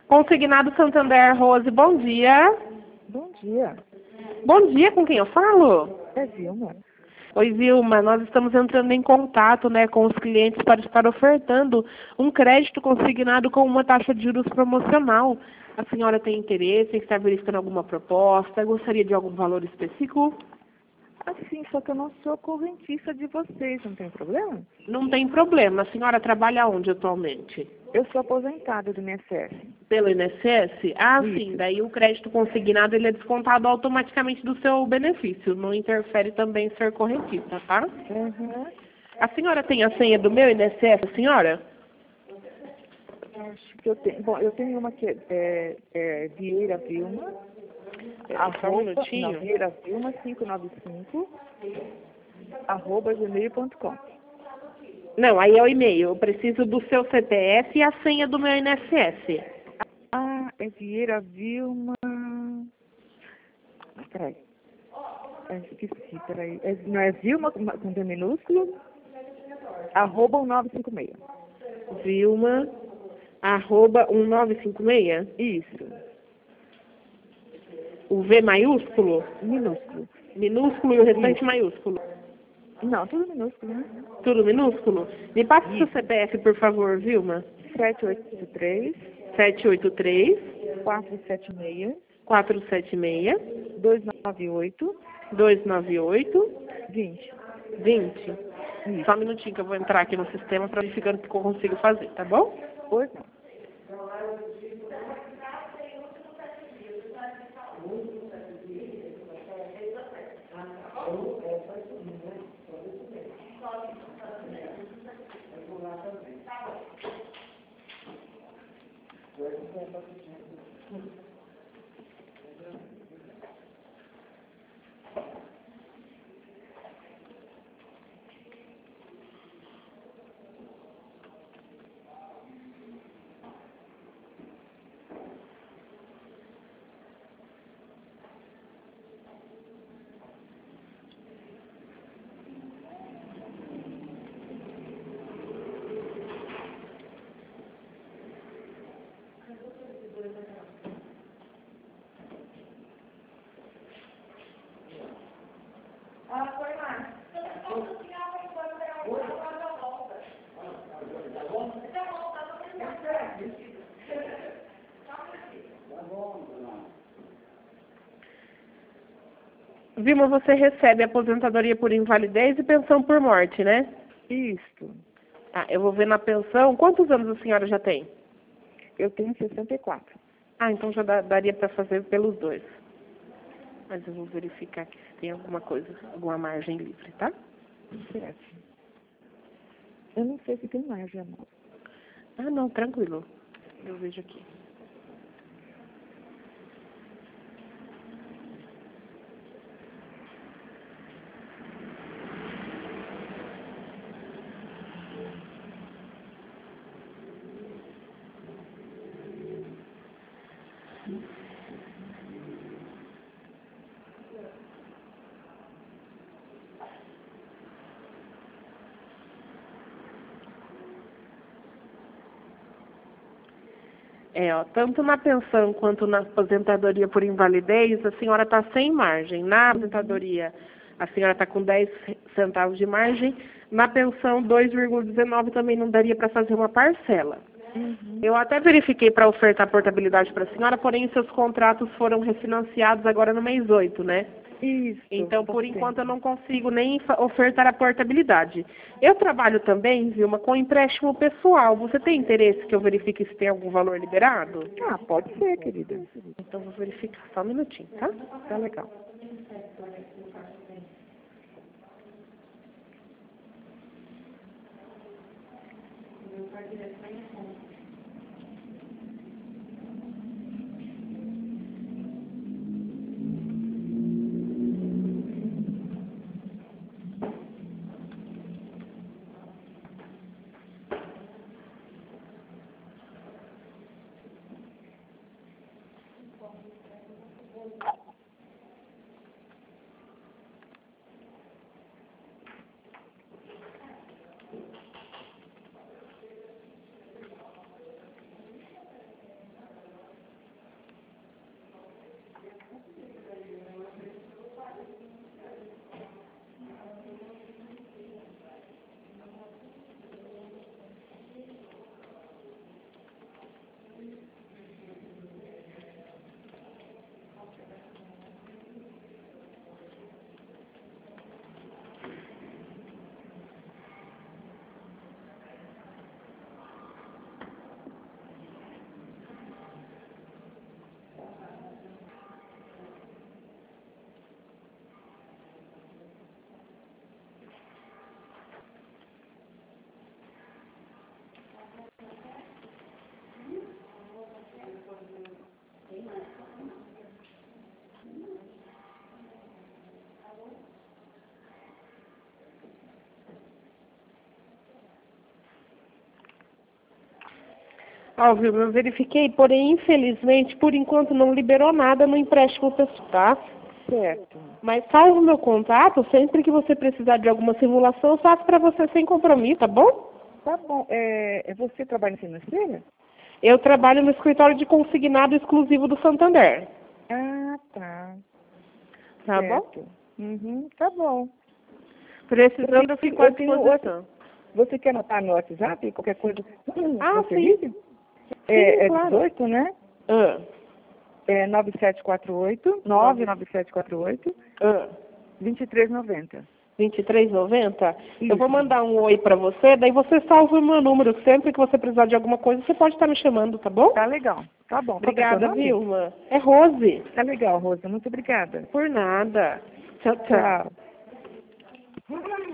Consignado Santander Rose, bom dia. Bom dia. Bom dia, com quem eu falo? É Vilma. Oi, Vilma, nós estamos entrando em contato, com os clientes para estar ofertando um crédito consignado com uma taxa de juros promocional. A senhora tem interesse em estar verificando alguma proposta? Gostaria de algum valor específico? Assim, só que eu não sou correntista de vocês, não tem problema? Não tem problema. A senhora trabalha onde atualmente? Eu sou aposentada do INSS. Pelo INSS? Ah, Isso. sim. Daí o crédito consignado ele é descontado automaticamente do seu benefício. Não interfere também em ser correntista, tá? Uhum. A senhora tem a senha do meu INSS, a senhora? Acho que eu tenho. Bom, eu tenho uma que é Vieira Vilma. Só um minutinho. Não, Vieira Vilma 595 @gmail.com. Não, aí é o e-mail. Eu preciso do seu CPF e a senha do meu INSS. Ah, é Vieira Vilma. Peraí. Esqueci, peraí. Não é Vilma com D minúsculo? @1956. Vilma, @1956. Isso. O V maiúsculo? Minúsculo. Minúsculo e o restante Isso. maiúsculo. Não, tudo minúsculo, né? Tudo minúsculo? Me passa o seu Isso. CPF, por favor, Vilma. 783 783 476 476 298 298 20. 20. Isso. Só um minutinho que eu vou entrar aqui no sistema para verificar o que eu consigo fazer, tá bom? Pois não. Vilma, você recebe aposentadoria por invalidez e pensão por morte, né? Isto. Tá, eu vou ver na pensão. Quantos anos a senhora já tem? Eu tenho 64. Ah, então já daria para fazer pelos dois. Mas eu vou verificar aqui se tem alguma coisa, alguma margem livre, tá? Certo. Eu não sei se tem mais, amor. Ah, não, tranquilo. Eu vejo aqui. Tanto na pensão quanto na aposentadoria por invalidez, a senhora está sem margem. Na aposentadoria, a senhora está com 10 centavos de margem. Na pensão, 2,19 também não daria para fazer uma parcela. Uhum. Eu até verifiquei para ofertar portabilidade para a senhora, porém seus contratos foram refinanciados agora no mês 8, né? Isso. Então, por Bastante. enquanto, eu não consigo nem ofertar a portabilidade. Eu trabalho também, Vilma, com empréstimo pessoal. Você tem interesse que eu verifique se tem algum valor liberado? Ah, pode ser, querida. Então, vou verificar só um minutinho, tá? Tá legal. Ó, Vilma, eu verifiquei, porém, infelizmente, por enquanto não liberou nada no empréstimo pessoal, tá? Certo. Mas salve o meu contato, sempre que você precisar de alguma simulação, eu faço para você sem compromisso, tá bom? Tá bom. Você trabalha em financeira? Eu trabalho no escritório de consignado exclusivo do Santander, Ah, tá. tá bom? Certo. Uhum, tá bom. Precisando, eu fico à disposição. Você quer anotar no WhatsApp? Qualquer coisa? Ah, Você sim. liga? Sim, claro. 18, né? Ah, 9748, 99748, ah. 2390. 23,90? Eu vou Isso. mandar um oi para você, daí você salva o meu número. Sempre que você precisar de alguma coisa, você pode estar me chamando, tá bom? Tá legal. Tá bom. Qual que é o seu Obrigada, nome? Vilma. É Rose. Tá legal, Rosa. Muito obrigada. Por nada. Tchau, tchau. Tchau.